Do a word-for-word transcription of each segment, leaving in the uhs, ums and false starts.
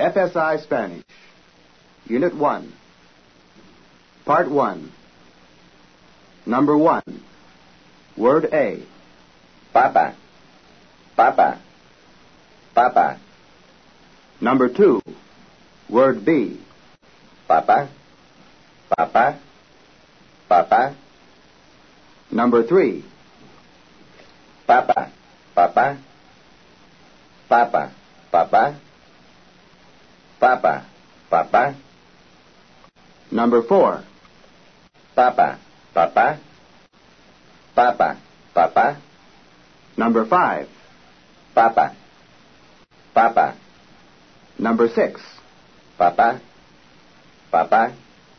F S I Spanish, Unit one, Part one, Number one, Word A. Papa, papa, papa. Number two, Word B. Papa, papa, papa. Number three, Papa, papa, papa, papa, papa, papa. Number four, Papa, papa, papa, papa. Number five, Papa, papa, Number six, papa, papa.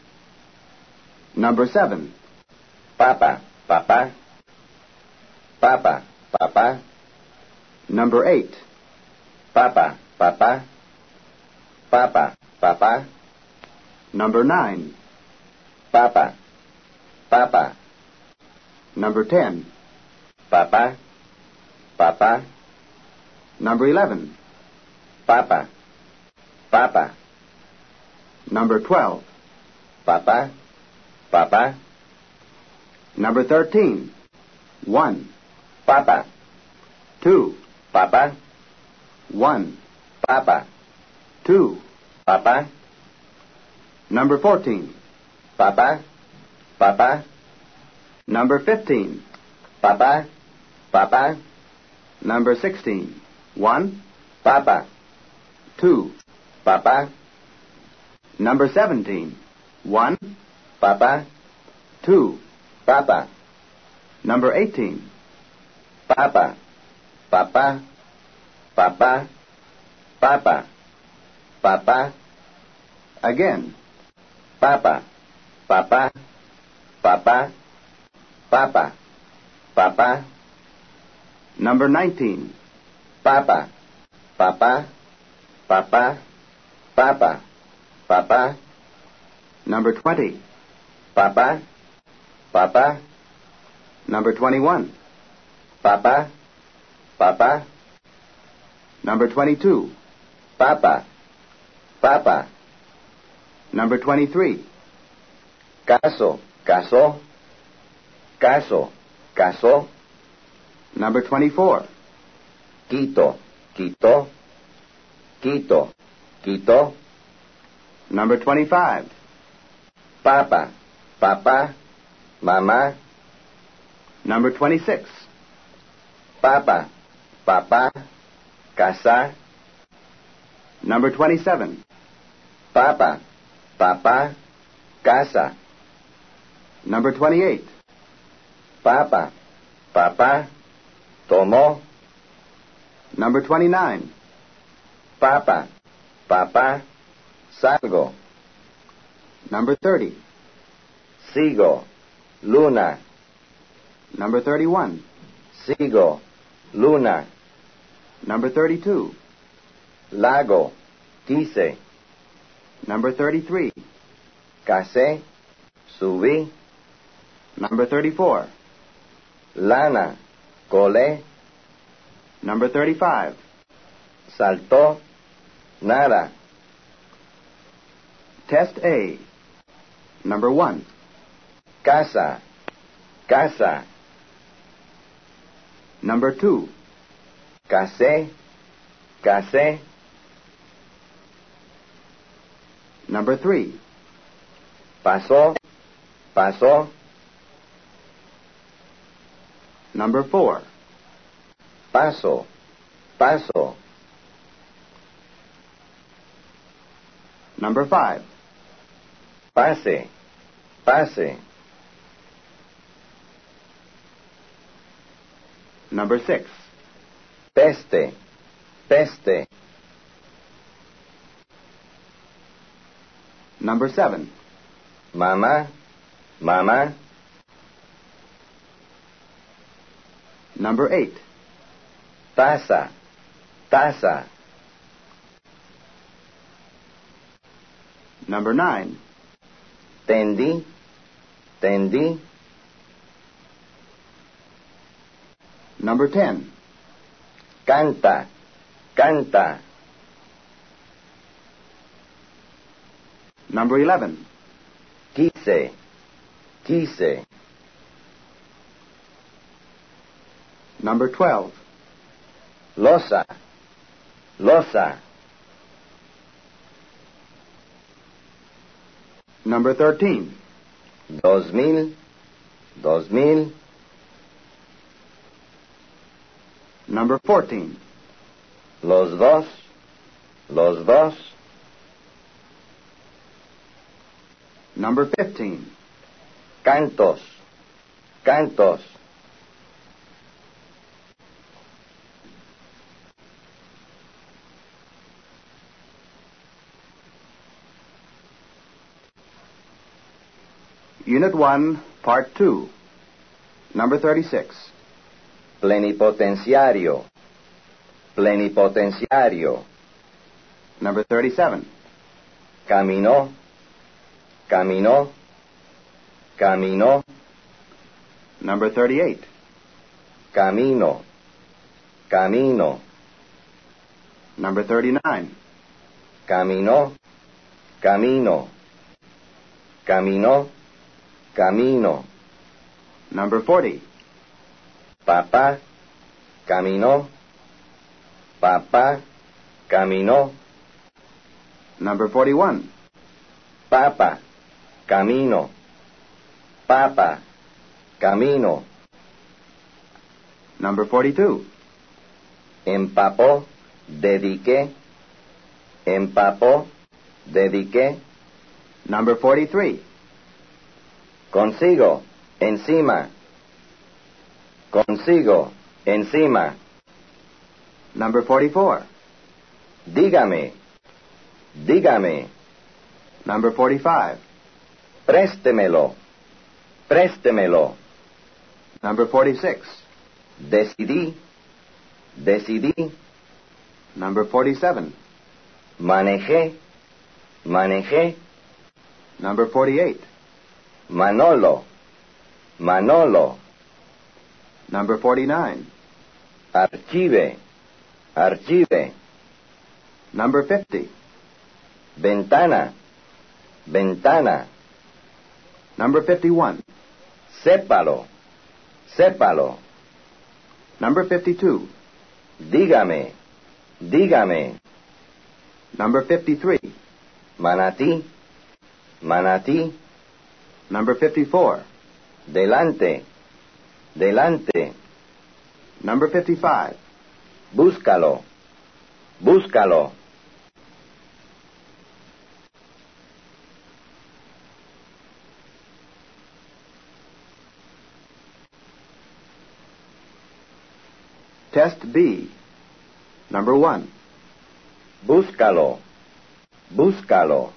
Number seven, Papa, papa, papa, papa. Number eight, Papa, papa, papa, papa. Number nine, Papa, papa, Number ten, papa, papa. Number eleven, Papa, papa, Number twelve, papa, papa. Number thirteen, one, Papa, two, papa, one, papa, two. papa, Number fourteen, papa, papa, Number fifteen, papa, papa, Number sixteen, one, papa, two. papa, Number seventeen, one, papa, two. papa, Number eighteen, papa, papa, papa, papa, papa. again, Papa, papa, papa, papa, papa. Number nineteen, Papa, papa, papa, papa, papa. Number twenty, Papa, papa, Number twenty-one, papa, papa, Number twenty-two, papa, papa. Number twenty-three, Caso, caso, caso, caso. Number twenty-four, Quito, quito, quito, quito. Number twenty-five, Papa, papa, mamá. Number twenty-six, Papa, papa, casa. Number twenty-seven, Papa, papa, casa. Number twenty-eight, Papa, papa, tomó. Number twenty-nine, Papa, papa, salgo. Number thirty, Sigo, luna. Number thirty-one, Sigo, luna. Number thirty-two, Lago, quise. Number thirty-three, Casé, subí. Number thirty-four, Lana, colé. Number thirty-five, Saltó, nada. Test A. Number one, Casa, casa. Number two, Casé, casé. Number three, Pasó, pasó. Number four, Paso, paso. Number five, Pase, pase. Number six, Peste, peste. Number seven, Mamá, mamá. Number eight, Taza, taza. Number nine, Tendí, tendí. Number ten, Canta, canta. Number eleven. Quise. Quise. Number twelve. Losa. Losa. Number thirteen. Dos mil. Dos mil. Number fourteen. Los dos. Los dos. Number fifteen. Cantos. Cantos. Unit one, Part two. Number thirty-six. Plenipotenciario. Plenipotenciario. Number thirty-seven. Caminó. Caminó. Caminó. Number thirty-eight. Camino. Camino. Number thirty-nine. Caminó. Camino. Caminó. Camino. Number forty. Papá. Caminó. Papá. Caminó. Number forty-one. Papa. Camino. Papa. Camino. Number forty-two. Empapó. Dediqué. Empapó. Dediqué. Number forty-three. Consigo. Encima. Consigo. Encima. Number forty-four. Dígame. Dígame. Number forty-five. Préstemelo. Préstemelo. Number forty-six. Decidí. Decidí. Number forty-seven. Manejé. Manejé. Number forty-eight. Manolo. Manolo. Number forty-nine. Archive. Archive. Number fifty. Ventana. Ventana. Number fifty-one. Sépalo. Sépalo. Number fifty-two. Dígame. Dígame. Number fifty-three. Manatí. Manatí. Number fifty-four. Delante. Delante. Number fifty-five. Búscalo. Búscalo. Test B. Number one. Búscalo. Búscalo.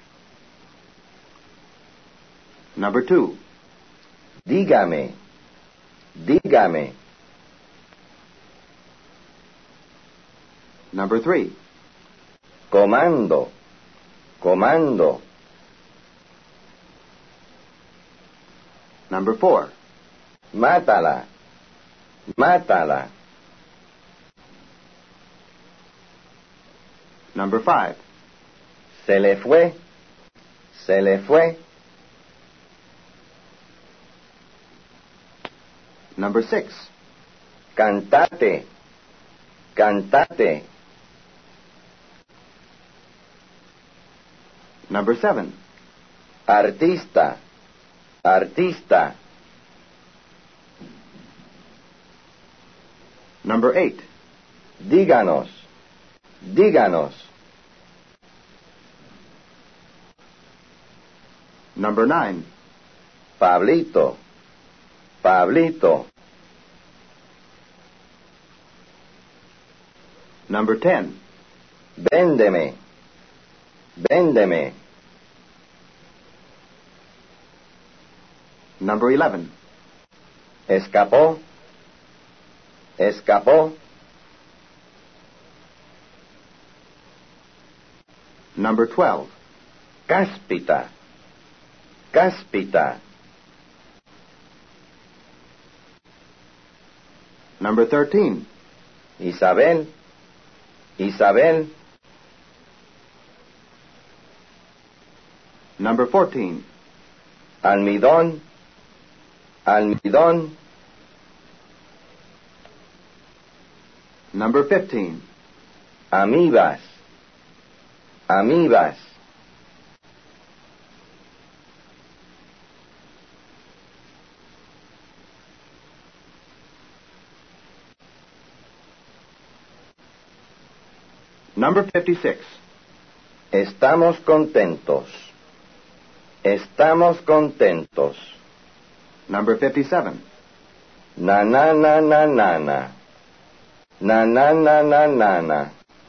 Number two. Dígame. Dígame. Number three. Comando. Comando. Number four. Mátala. Mátala. Number five. Se le fue. Se le fue. Number six. Cantate. Cantate. Number seven. Artista. Artista. Number eight. Díganos. Díganos. Number nine. Pablito. Pablito. Number ten. Véndeme. Véndeme. Number eleven. Escapó. Escapó. Number twelve. Cáspita. Cáspita. Number thirteen. Isabel. Isabel. Number fourteen. Almidón, almidón. Number fifteen. Amibas, amibas. Number fifty-six. Estamos contentos. Estamos contentos. Number fifty-seven. Na na na na na na. Na na na na na na.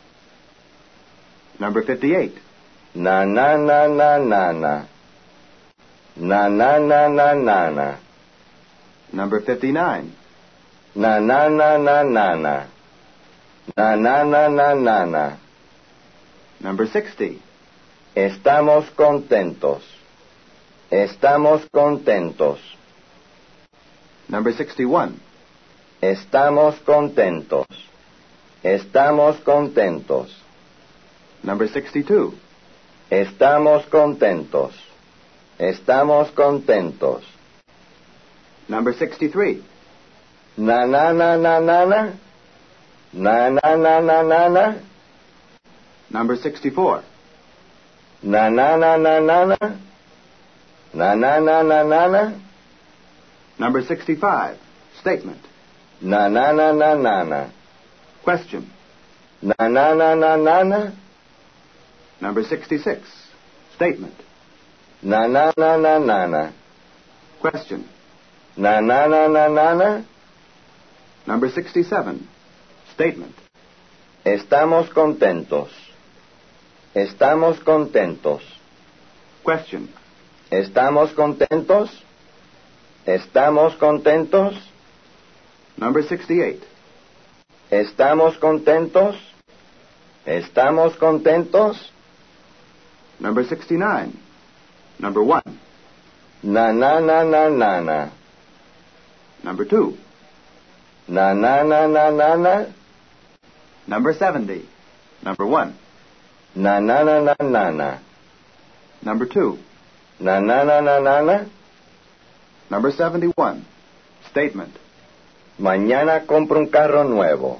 Number fifty-eight. Na na na na na na. Na na na na na na. Number fifty-nine. Na na na na na na. Na na na na na na. Number sixty. Estamos contentos. Estamos contentos. Number sixty-one. Estamos contentos. Estamos contentos. Number sixty-two. Estamos contentos. Estamos contentos. Number sixty-three. Na na na na na na. Na na na na na na. Number sixty-four. Na na na na na na. Na na na na na na. Number sixty-five. Statement. Na na na na na na. Question. Na na na na na na. Number sixty-six. Statement. Na na na na na na. Question. Na na na na na na. Number sixty-seven. Statement. Estamos contentos. Estamos contentos. Question. ¿Estamos contentos? ¿Estamos contentos? Number sixty-eight. ¿Estamos contentos? ¿Estamos contentos? Number sixty-nine. Number one. Na na na na na na. Number two. Na na na na na na. Number seventy. Number one. Na na na na na na. Number two. Na na na na na na. Number seventy-one. Statement. Mañana compro un carro nuevo.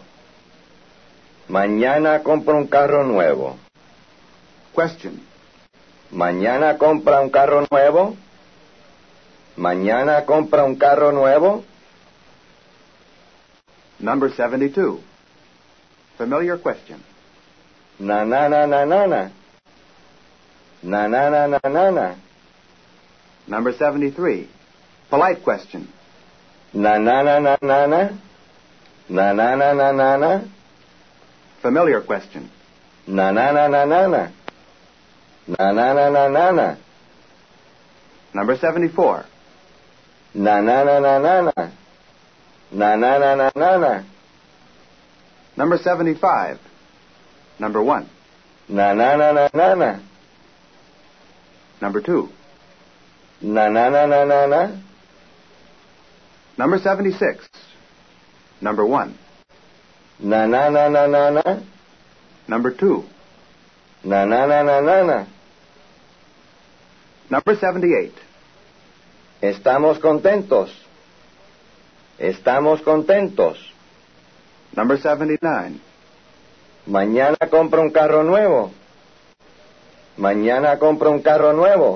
Mañana compro un carro nuevo. Question. Mañana compra un carro nuevo. Mañana compra un carro nuevo. Number seventy-two. Familiar question. Na na na na na na. Na na na na na na. Number seventy-three. Polite question. Na na na na na na. Na na na na na na. Familiar question. Na na na na na na. Na na na na na na. Number seventy-four. Na na na na na na. Na na na na na na. Number seventy-five. Number one. Na na na na na na. Number two. Na na na na na na. Number seventy-six. Number one. Na na na na na na. Number two. Na na na na na na. Number seventy-eight. Estamos contentos. Estamos contentos. Number seventy-nine. Mañana compro un carro nuevo. Mañana compro un carro nuevo.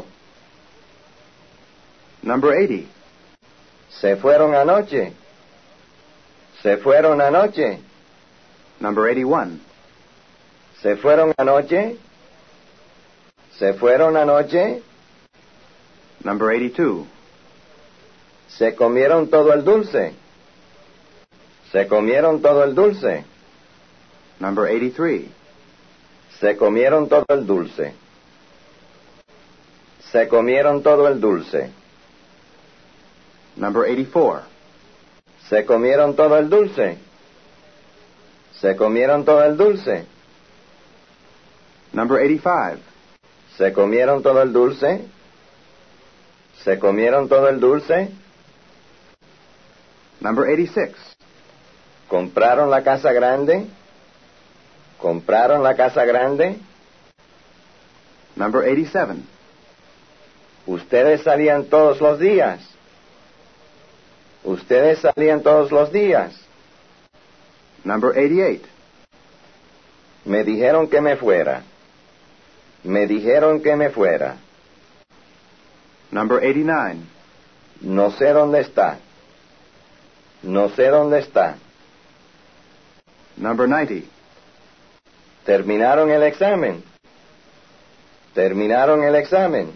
Number eighty. Se fueron anoche. Se fueron anoche. Number eighty-one. Se fueron anoche. Se fueron anoche. Number eighty-two. Se comieron todo el dulce. Se comieron todo el dulce. Number eighty-three. Se comieron todo el dulce. Se comieron todo el dulce. Number eighty-four. Se comieron todo el dulce. Se comieron todo el dulce. Number eighty-five. Se comieron todo el dulce. Se comieron todo el dulce. Number eighty-six. ¿Compraron la casa grande? ¿Compraron la casa grande? Number eighty-seven. Ustedes salían todos los días. Ustedes salían todos los días. Number eighty-eight. Me dijeron que me fuera. Me dijeron que me fuera. Number eighty-nine. No sé dónde está. No sé dónde está. Number ninety. Terminaron el examen. Terminaron el examen.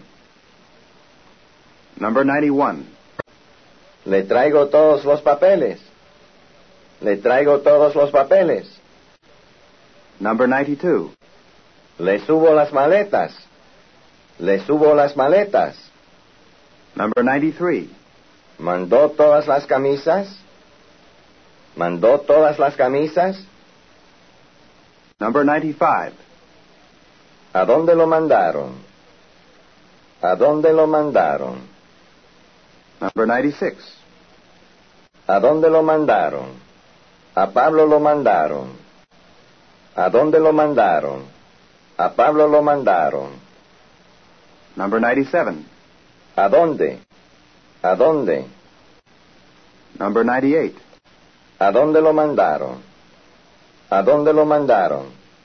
Number ninety-one. Le traigo todos los papeles. Le traigo todos los papeles. Number ninety-two. Le subo las maletas. Le subo las maletas. Number ninety-three. ¿Mandó todas las camisas? ¿Mandó todas las camisas? Number ninety-five. ¿A dónde lo mandaron? ¿A dónde lo mandaron? Number ninety-six. ¿A dónde lo mandaron? A Pablo lo mandaron. ¿A dónde lo mandaron? A Pablo lo mandaron. Number ninety-seven. ¿A dónde? ¿A dónde? Number ninety-eight. ¿A dónde lo mandaron? ¿A dónde lo mandaron?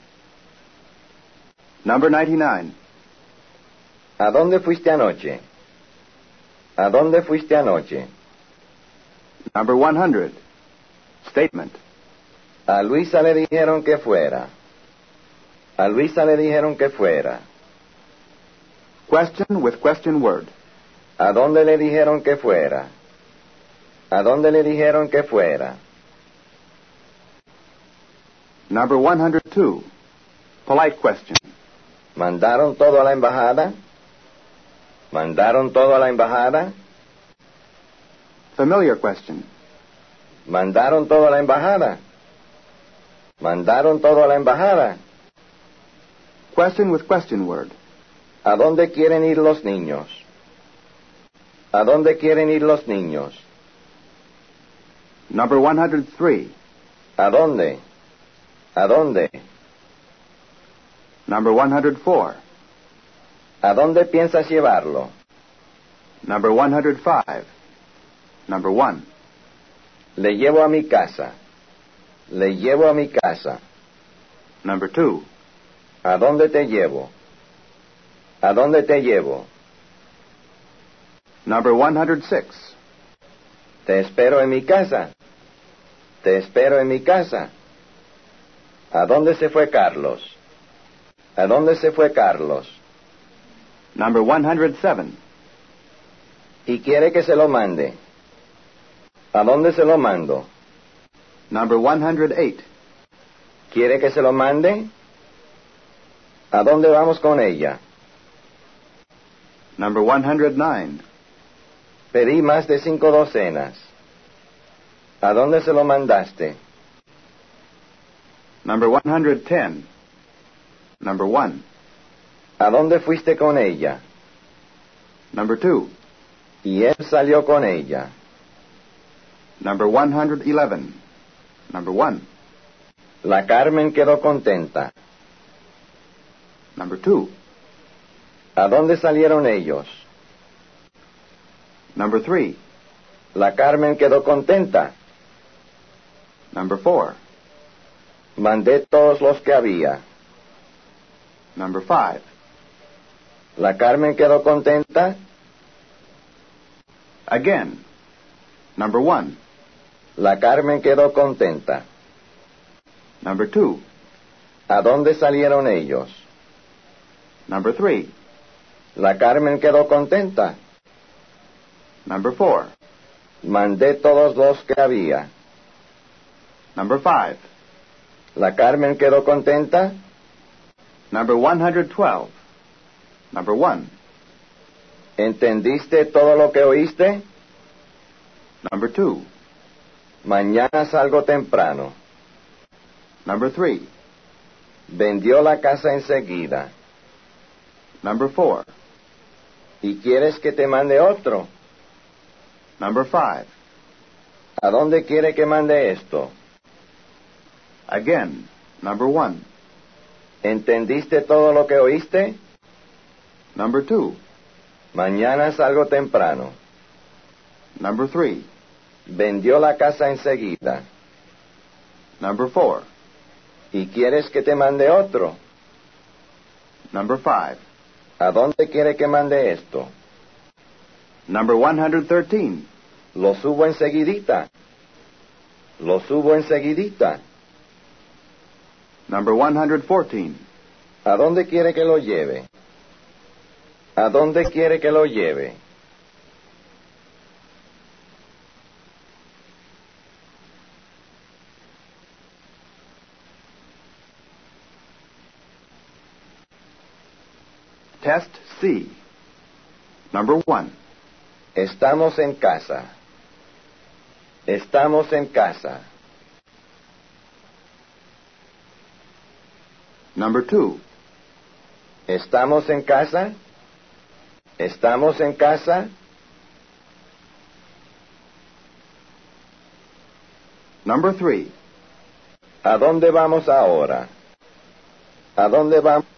Number ninety-nine. ¿A dónde fuiste anoche? ¿A dónde fuiste anoche? Number one hundred. Statement. A Luisa le dijeron que fuera. A Luisa le dijeron que fuera. Question with question word. ¿A dónde le dijeron que fuera? ¿A dónde le dijeron que fuera? Number one hundred two. Polite question. ¿Mandaron todo a la embajada? ¿Mandaron todo a la embajada? Familiar question. ¿Mandaron todo a la embajada? ¿Mandaron todo a la embajada? Question with question word. ¿A dónde quieren ir los niños? ¿A dónde quieren ir los niños? Number one hundred three. ¿A dónde? ¿A dónde? Number one hundred four. ¿A dónde piensas llevarlo? Number one hundred five. Number one. Le llevo a mi casa. Le llevo a mi casa. Number two. ¿A dónde te llevo? ¿A dónde te llevo? Number one hundred six. Te espero en mi casa. Te espero en mi casa. ¿A dónde se fue Carlos? ¿A dónde se fue Carlos? Number one hundred seven. Y quiere que se lo mande. ¿A dónde se lo mando? Number one hundred eight. ¿Quiere que se lo mande? ¿A dónde vamos con ella? Number one hundred nine. Pedí más de cinco docenas. ¿A dónde se lo mandaste? Number one hundred ten. Number one. ¿A dónde fuiste con ella? Number two. Y él salió con ella. Number one hundred eleven. Number one. La Carmen quedó contenta. Number two. ¿A dónde salieron ellos? Number three. La Carmen quedó contenta. Number four. Mandé todos los que había. Number five. La Carmen quedó contenta. Again. Number one. La Carmen quedó contenta. Number two. ¿A dónde salieron ellos? Number three. La Carmen quedó contenta. Number four. Mandé todos los que había. Number five. La Carmen quedó contenta. Number one hundred twelve. Number one. ¿Entendiste todo lo que oíste? Number two. Mañana salgo temprano. Number three. Vendió la casa enseguida. Number four. ¿Y quieres que te mande otro? Number five. ¿A dónde quiere que mande esto? Again. Number one. ¿Entendiste todo lo que oíste? Number two. Mañana salgo temprano. Number three. Vendió la casa enseguida. Number four. ¿Y quieres que te mande otro? Number five. ¿A dónde quiere que mande esto? Number one hundred thirteen. Lo subo enseguidita. Lo subo enseguidita. Number one hundred fourteen. ¿A dónde quiere que lo lleve? ¿A dónde quiere que lo lleve? Test C. Number one. Estamos en casa. Estamos en casa. Number two. ¿Estamos en casa? ¿Estamos en casa? Number three. ¿A dónde vamos ahora? ¿A dónde vamos?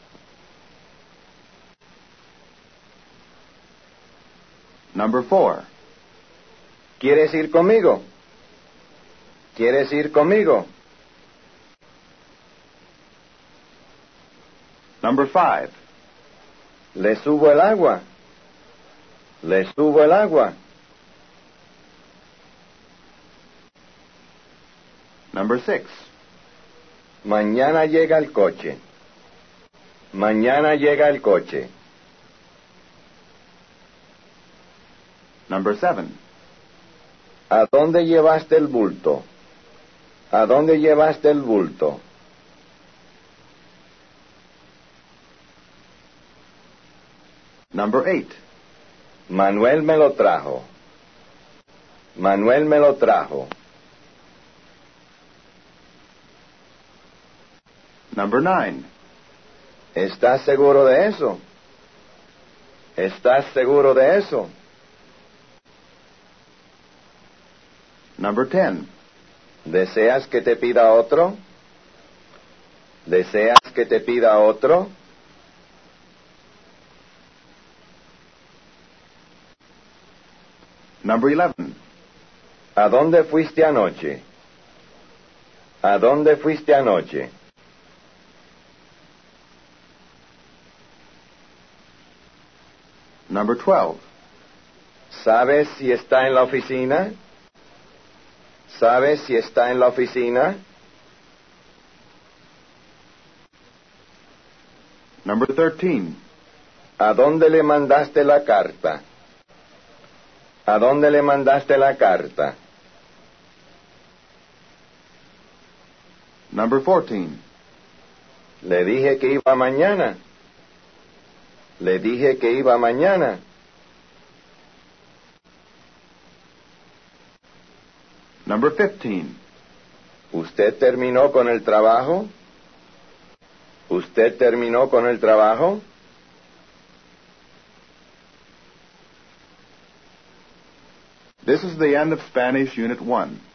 Number four. ¿Quieres ir conmigo? ¿Quieres ir conmigo? Number five. ¿Le subo el agua? ¿Le subo el agua? Number six. Mañana llega el coche. Mañana llega el coche. Number seven. ¿A dónde llevaste el bulto? ¿A dónde llevaste el bulto? Number eight. Manuel me lo trajo. Manuel me lo trajo. Number nine. ¿Estás seguro de eso? ¿Estás seguro de eso? Number ten. ¿Deseas que te pida otro? ¿Deseas que te pida otro? Number eleven. ¿A dónde fuiste anoche? ¿A dónde fuiste anoche? Number twelve. ¿Sabes si está en la oficina? ¿Sabes si está en la oficina? Number thirteen. ¿A dónde le mandaste la carta? ¿A dónde le mandaste la carta? Number fourteen. Le dije que iba mañana. Le dije que iba mañana. Number fifteen. ¿Usted terminó con el trabajo? ¿Usted terminó con el trabajo? This is the end of Spanish Unit one.